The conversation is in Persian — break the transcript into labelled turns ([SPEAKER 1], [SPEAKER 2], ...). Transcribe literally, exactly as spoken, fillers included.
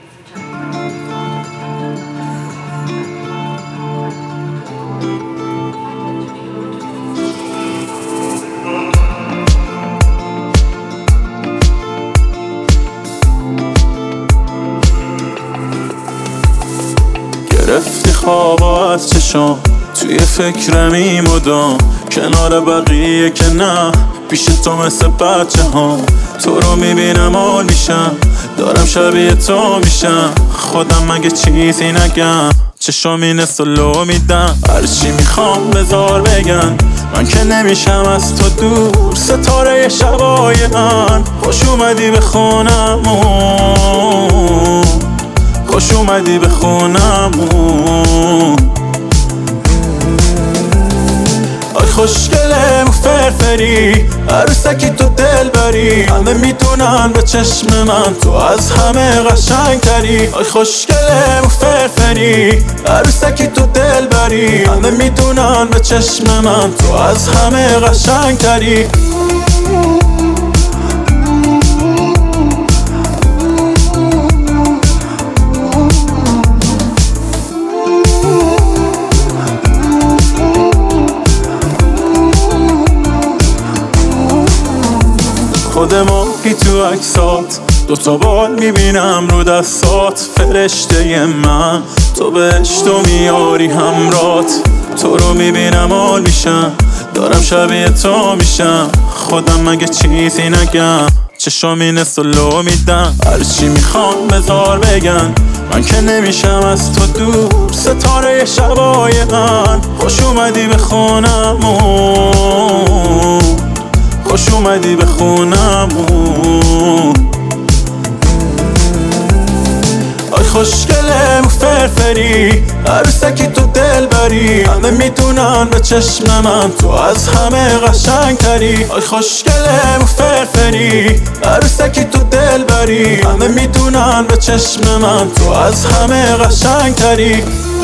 [SPEAKER 1] گرفتی خوابا از چشام، توی فکرمی مدام، کنار بقیه که نه، پیش تو مثل بچه ها. تو رو میبینم حال میشم، دارم شبیه تو میشم، خودم مگه چیزی نگم، چشامی نسلو میدم، هرچی میخوام بذار بگن، من که نمیشم از تو دور، ستاره شبای من. خوش اومدی به خونمون، خوش اومدی به خونمون. آی خوشگله و فرفری، عروسکی تو دل بری، همه میدونن به چشم من تو از همه قشنگ تری. آی خوشگله و فرفری، عروسکی تو دل بری، همه میدونن به چشم من تو از همه قشنگ تری. خود ماهی تو عکسات، دوتا بال میبینم رو دستات، فرشته من تو بهشت و میاری همرات. تو رو میبینم حال میشم، دارم شبیه تو میشم، خودم مگه چیزی نگم، چشامی نسلو میدم، هرچی میخوام بذار بگن، من که نمیشم از تو دور، ستاره شبای من. خوش اومدی به خونمون، خوش اومدی به خونمون. آی خوشگله و فرفری، عروسکی تو دل بری، همه میدونن به چشم من تو از همه قشنگ تری. آی خوشگله و فرفری، عروسکی تو دل بری، همه میدونن به چشم من تو از همه قشنگ تری.